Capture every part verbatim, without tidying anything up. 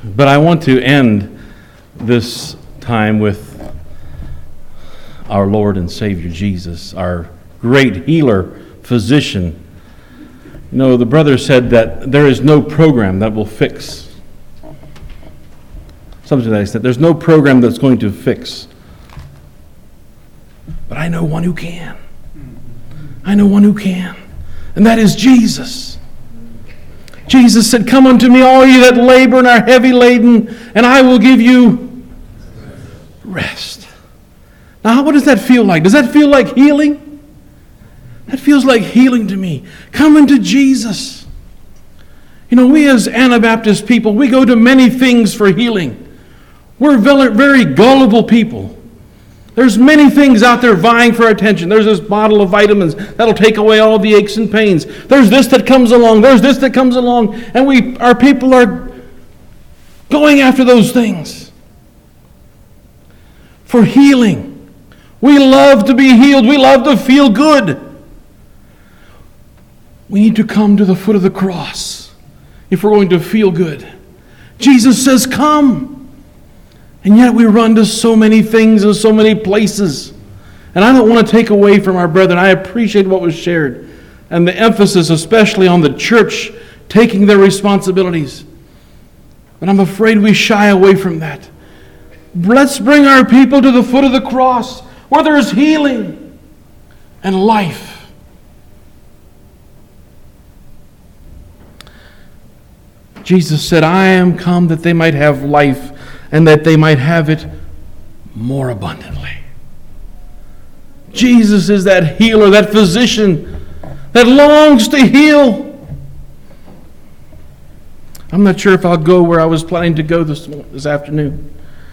But I want to end this time with our Lord and Savior Jesus, our great healer, physician. You know, the brother said that there is no program that will fix. Something like that. There's no program that's going to fix. But I know one who can. I know one who can. And that is Jesus. Jesus said, "Come unto me, all ye that labor and are heavy laden, and I will give you rest." Now, what does that feel like? Does that feel like healing? That feels like healing to me. Come into Jesus. You know, we as Anabaptist people, we go to many things for healing. We're very, very gullible people. There's many things out there vying for our attention. There's this bottle of vitamins that'll take away all the aches and pains. There's this that comes along. There's this that comes along. And we, our people are going after those things for healing. We love to be healed. We love to feel good. We need to come to the foot of the cross if we're going to feel good. Jesus says, "Come." And yet we run to so many things and so many places. And I don't want to take away from our brethren. I appreciate what was shared. And the emphasis especially on the church taking their responsibilities. But I'm afraid we shy away from that. Let's bring our people to the foot of the cross where there is healing and life. Jesus said, "I am come that they might have life, and that they might have it more abundantly." Jesus is that healer, that physician that longs to heal. I'm not sure if I'll go where I was planning to go this, this afternoon.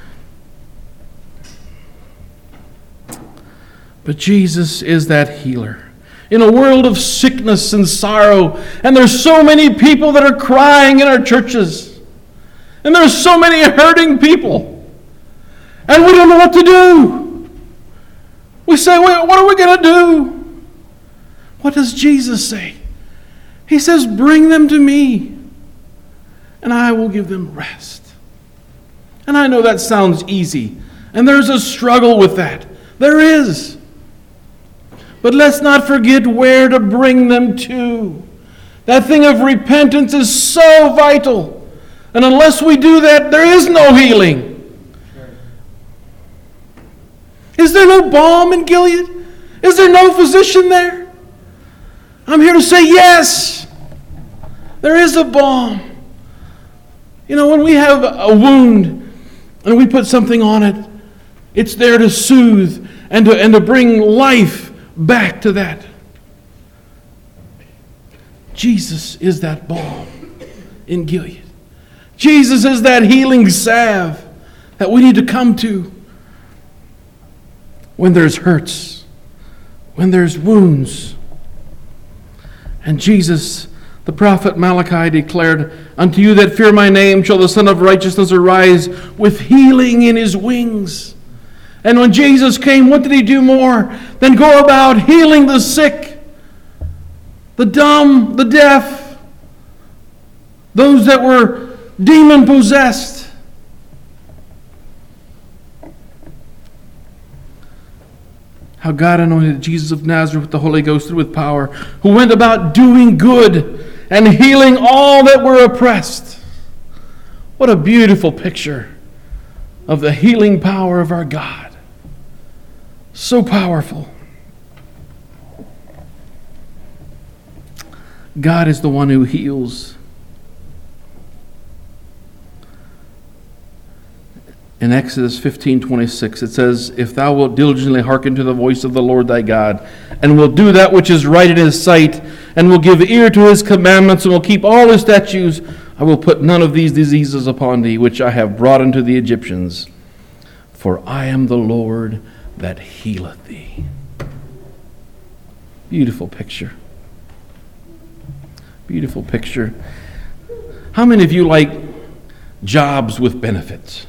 But Jesus is that healer. In a world of sickness and sorrow, and there's so many people that are crying in our churches, and there's so many hurting people, and we don't know what to do. We say, "Wait, what are we going to do?" What does Jesus say? He says, "Bring them to me, and I will give them rest." And I know that sounds easy, and there's a struggle with that. There is. But let's not forget where to bring them to. That thing of repentance is so vital. And unless we do that, there is no healing. Is there no balm in Gilead? Is there no physician there? I'm here to say yes. There is a balm. You know, when we have a wound and we put something on it, it's there to soothe and to, and to bring life back to that. Jesus is that balm in Gilead. Jesus is that healing salve that we need to come to when there's hurts, when there's wounds. And Jesus, the prophet Malachi declared, "Unto you that fear my name shall the Son of Righteousness arise with healing in his wings." And when Jesus came, what did he do more than go about healing the sick, the dumb, the deaf, those that were demon-possessed? How God anointed Jesus of Nazareth with the Holy Ghost and with power, who went about doing good and healing all that were oppressed. What a beautiful picture of the healing power of our God. So powerful. God is the one who heals. In Exodus fifteen twenty-six, it says, "If thou wilt diligently hearken to the voice of the Lord thy God, and will do that which is right in his sight, and will give ear to his commandments, and will keep all his statutes, I will put none of these diseases upon thee, which I have brought unto the Egyptians. For I am the Lord that healeth thee." Beautiful picture. Beautiful picture. How many of you like jobs with benefits?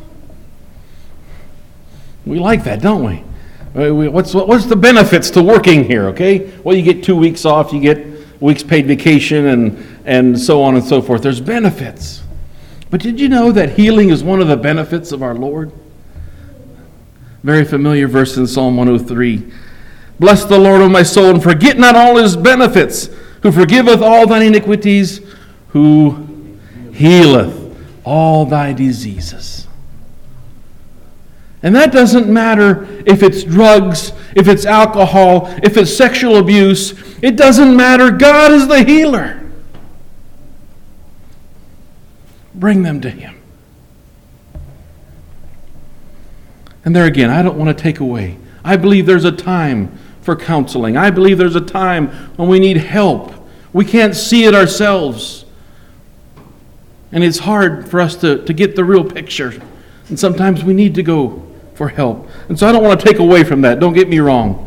We like that, don't we? What's what's the benefits to working here, okay? Well, you get two weeks off, you get a week's paid vacation, and, and so on and so forth. There's benefits. But did you know that healing is one of the benefits of our Lord? Very familiar verse in Psalm one oh three. Bless the Lord, O my soul, and forget not all his benefits, who forgiveth all thine iniquities, who healeth all thy diseases. And that doesn't matter if it's drugs, if it's alcohol, if it's sexual abuse. It doesn't matter. God is the healer. Bring them to him. And there again, I don't want to take away. I believe there's a time for counseling. I believe there's a time when we need help. We can't see it ourselves. And it's hard for us to, to get the real picture. And sometimes we need to go for help. And so I don't want to take away from that. Don't get me wrong.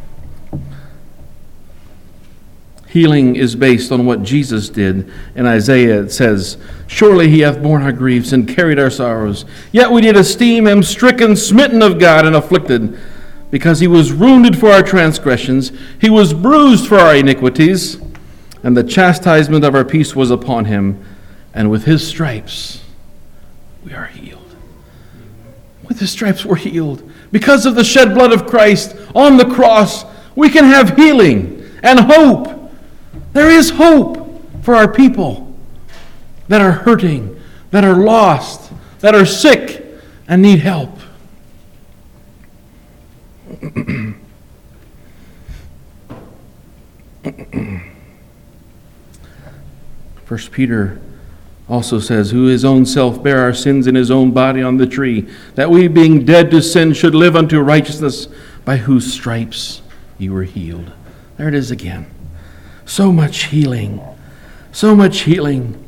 Healing is based on what Jesus did. In Isaiah it says, surely he hath borne our griefs and carried our sorrows. Yet we did esteem him stricken, smitten of God, and afflicted. Because he was wounded for our transgressions, he was bruised for our iniquities, and the chastisement of our peace was upon him, and with his stripes we are healed. With his stripes we're healed. Because of the shed blood of Christ on the cross, we can have healing and hope. There is hope for our people that are hurting, that are lost, that are sick, and need help. First Peter also says, who his own self bare our sins in his own body on the tree, that we being dead to sin should live unto righteousness, by whose stripes you were healed. There it is again. So much healing. So much healing.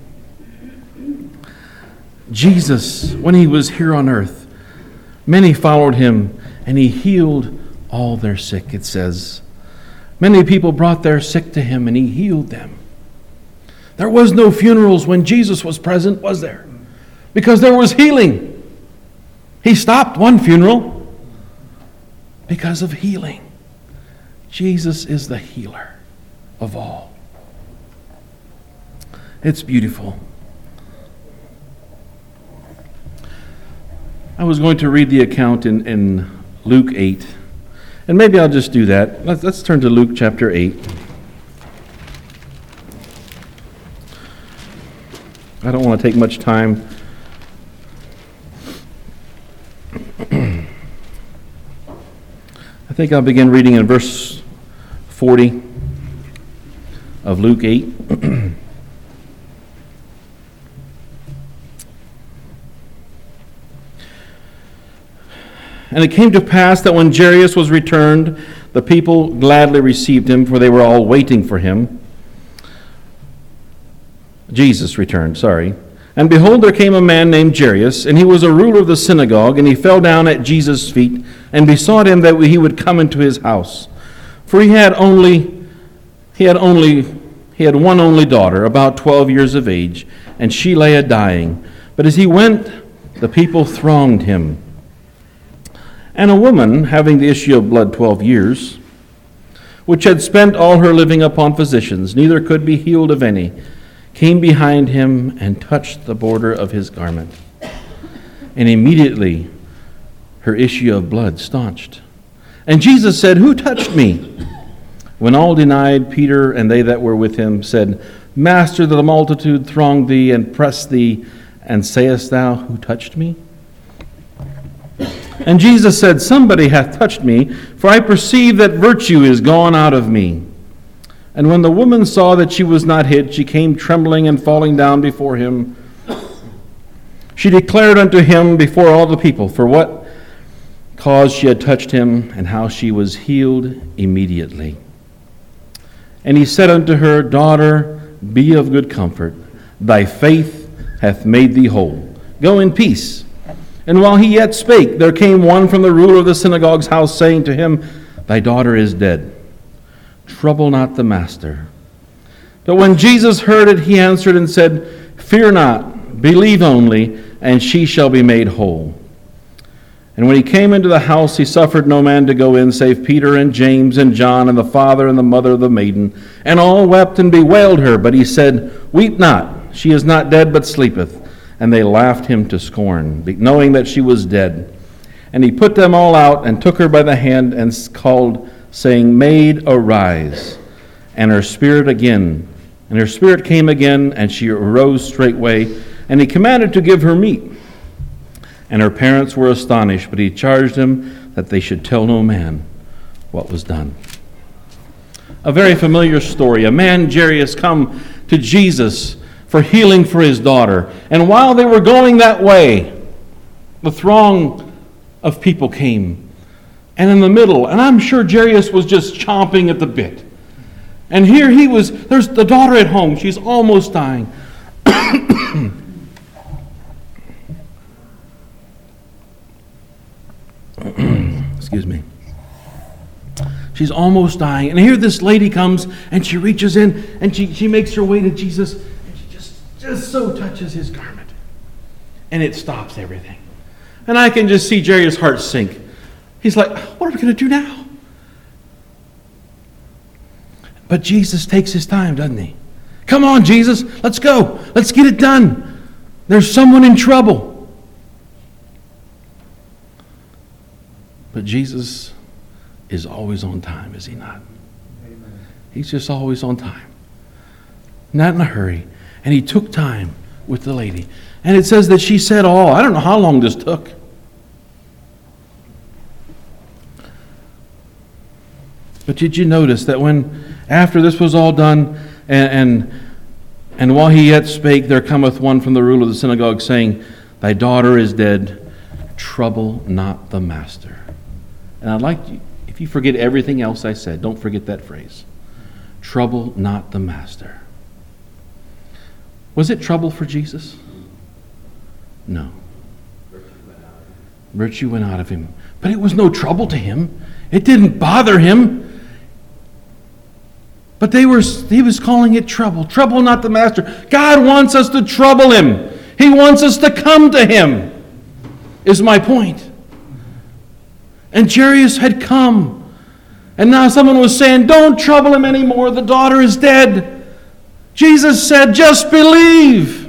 Jesus, when he was here on earth, many followed him, and he healed all their sick, it says. Many people brought their sick to him, and he healed them. There was no funerals when Jesus was present, was there? Because there was healing. He stopped one funeral because of healing. Jesus is the healer of all. It's beautiful. I was going to read the account in, in Luke eight, and maybe I'll just do that. Let's, let's turn to Luke chapter eight. I don't want to take much time. I think I'll begin reading in verse forty of Luke eight. And it came to pass that when Jairus was returned, the people gladly received him, for they were all waiting for him. Jesus returned, sorry. And behold, there came a man named Jairus, and he was a ruler of the synagogue, and he fell down at Jesus' feet and besought him that he would come into his house. For he had only, he had only, he had one only daughter, about twelve years of age, and she lay a dying. But as he went, the people thronged him. And a woman, having the issue of blood twelve years, which had spent all her living upon physicians, neither could be healed of any, came behind him and touched the border of his garment. And immediately her issue of blood staunched. And Jesus said, who touched me? When all denied, Peter and they that were with him said, Master, the multitude thronged thee and pressed thee, and sayest thou, who touched me? And Jesus said, somebody hath touched me, for I perceive that virtue is gone out of me. And when the woman saw that she was not hid, she came trembling and falling down before him. She declared unto him before all the people for what cause she had touched him, and how she was healed immediately. And he said unto her, Daughter, be of good comfort. Thy faith hath made thee whole. Go in peace. And while he yet spake, there came one from the ruler of the synagogue's house, saying to him, Thy daughter is dead. Trouble not the master. But when Jesus heard it, he answered and said, Fear not, believe only, and she shall be made whole. And when he came into the house, he suffered no man to go in, save Peter and James and John and the father and the mother of the maiden. And all wept and bewailed her. But he said, Weep not, she is not dead, but sleepeth. and they laughed him to scorn, knowing that she was dead. And he put them all out and took her by the hand and called, saying, Maid, arise. And her spirit again, and her spirit came again, and she arose straightway, and he commanded to give her meat. And her parents were astonished, but he charged them that they should tell no man what was done. A very familiar story. A man, Jairus, come to Jesus for healing for his daughter. And while they were going that way, the throng of people came. And in the middle, and I'm sure Jairus was just chomping at the bit. And here he was, there's the daughter at home. She's almost dying. Excuse me. She's almost dying. And here this lady comes and she reaches in and she, she makes her way to Jesus and she just, just so touches his garment. And it stops everything. And I can just see Jairus' heart sink. He's like, what are we going to do now? But Jesus takes his time, doesn't he? Come on, Jesus, let's go. Let's get it done. There's someone in trouble. But Jesus is always on time, is he not? Amen. He's just always on time. Not in a hurry. And he took time with the lady. And it says that she said, oh, I don't know how long this took. But did you notice that when, after this was all done, and, and, and while he yet spake, there cometh one from the ruler of the synagogue, saying, Thy daughter is dead, trouble not the master. And I'd like you, if you forget everything else I said, don't forget that phrase. Trouble not the master. Was it trouble for Jesus? No. Virtue went out of him. But it was no trouble to him. It didn't bother him. But they were, he was calling it trouble. Trouble not the master. God wants us to trouble him. He wants us to come to him, is my point. And Jairus had come. And now someone was saying, don't trouble him anymore. The daughter is dead. Jesus said, just believe.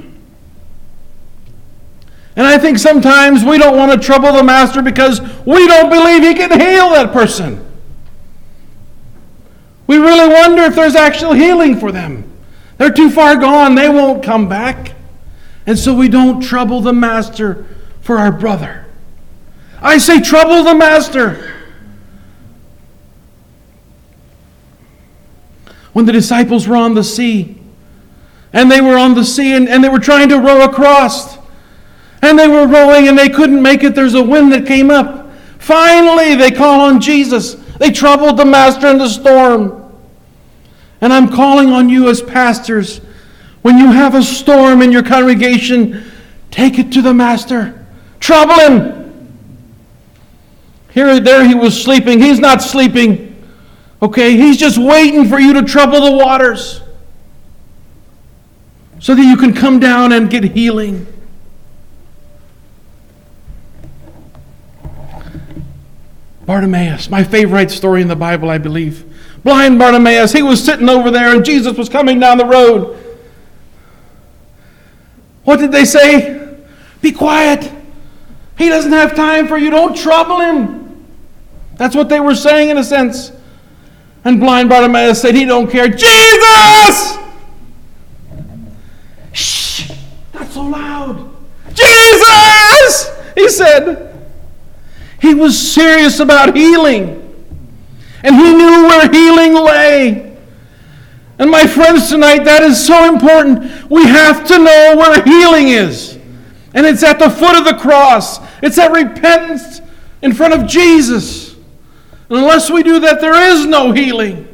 And I think sometimes we don't want to trouble the master because we don't believe he can heal that person. We really wonder if there's actual healing for them. They're too far gone. They won't come back. And so we don't trouble the master for our brother. I say trouble the master. When the disciples were on the sea, and they were on the sea, and, and they were trying to row across, and they were rowing, and they couldn't make it. There's a wind that came up. Finally, they call on Jesus. They troubled the master in the storm. And I'm calling on you as pastors, when you have a storm in your congregation, take it to the master. Trouble him. Here, there he was sleeping. He's not sleeping. Okay, he's just waiting for you to trouble the waters so that you can come down and get healing. Bartimaeus, my favorite story in the Bible, I believe. Blind Bartimaeus, he was sitting over there and Jesus was coming down the road. What did they say? Be quiet. He doesn't have time for you. Don't trouble him. That's what they were saying in a sense. And blind Bartimaeus said, he don't care. Jesus! Shh! Not so loud. Jesus! He said. He was serious about healing. And he knew where healing lay. And my friends tonight, that is so important. We have to know where healing is. And it's at the foot of the cross. It's at repentance in front of Jesus. And unless we do that, there is no healing.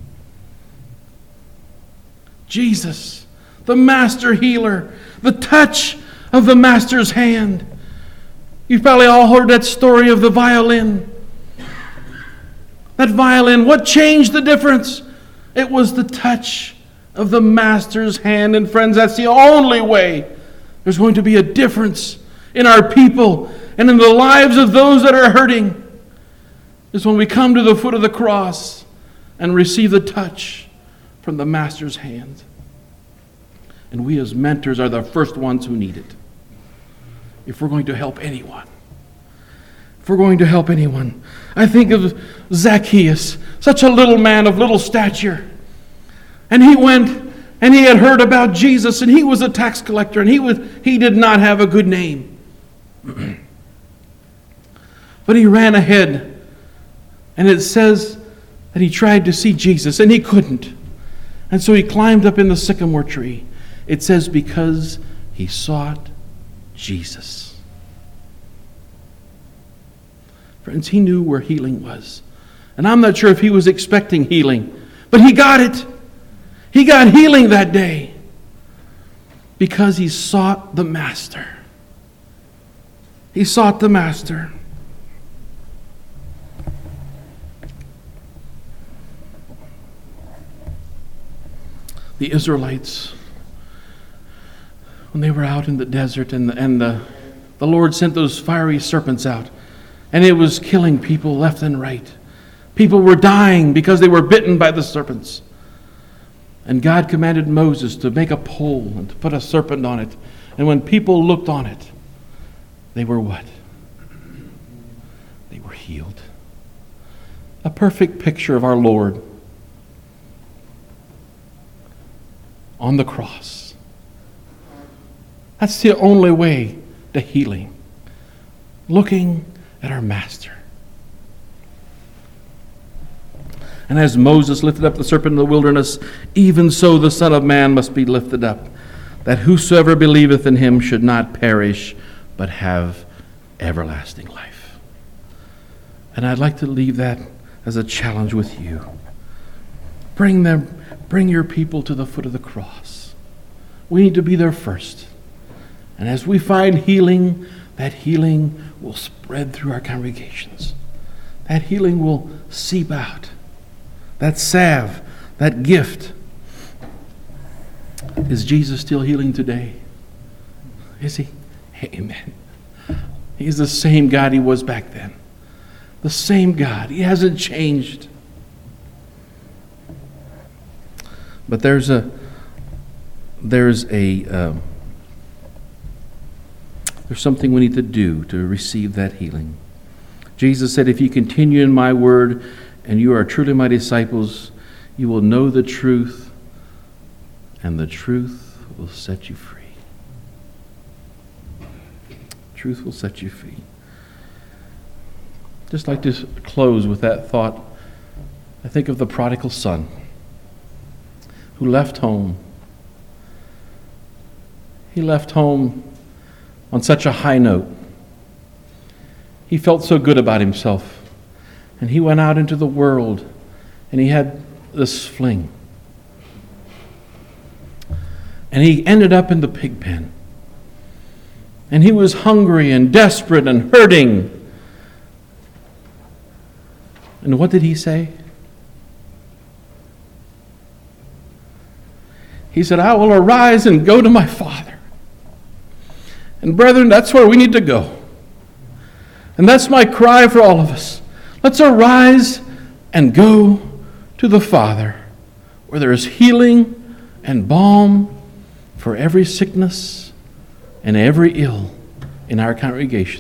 Jesus, the master healer, the touch of the master's hand. You've probably all heard that story of the violin. That violin, what changed the difference? It was the touch of the master's hand. And friends, that's the only way there's going to be a difference in our people and in the lives of those that are hurting, is when we come to the foot of the cross and receive the touch from the master's hand. And we as mentors are the first ones who need it. if we're going to help anyone. If we're going to help anyone. I think of Zacchaeus, such a little man of little stature. And he went and he had heard about Jesus, and he was a tax collector, and he was he did not have a good name. But he ran ahead, and it says that he tried to see Jesus, and he couldn't. And so he climbed up in the sycamore tree. It says because he sought Jesus. Friends, he knew where healing was. And I'm not sure if he was expecting healing, but he got it. He got healing that day because he sought the Master. He sought the Master. The Israelites, when they were out in the desert and, the, and the, the Lord sent those fiery serpents out, and it was killing people left and right. People were dying because they were bitten by the serpents. And God commanded Moses to make a pole and to put a serpent on it. And when people looked on it, they were what? They were healed. A perfect picture of our Lord on the cross. That's the only way to healing. Looking at our Master. And as Moses lifted up the serpent in the wilderness, even so the Son of Man must be lifted up, that whosoever believeth in him should not perish, but have everlasting life. And I'd like to leave that as a challenge with you. Bring them, bring your people to the foot of the cross. We need to be there first. And as we find healing, that healing will spread through our congregations. That healing will seep out. That salve, that gift. Is Jesus still healing today? Is he? Amen. He's the same God he was back then. The same God. He hasn't changed. But there's a there's a uh, there's something we need to do to receive that healing. Jesus said, if you continue in my word and you are truly my disciples, you will know the truth, and the truth will set you free. Truth will set you free. Just like to close with that thought. I think of the prodigal son who left home. He left home on such a high note. He felt so good about himself. And he went out into the world and he had this fling. And he ended up in the pig pen. And he was hungry and desperate and hurting. And what did he say? He said, I will arise and go to my Father. And brethren, that's where we need to go. And that's my cry for all of us. Let's arise and go to the Father, where there is healing and balm for every sickness and every ill in our congregation.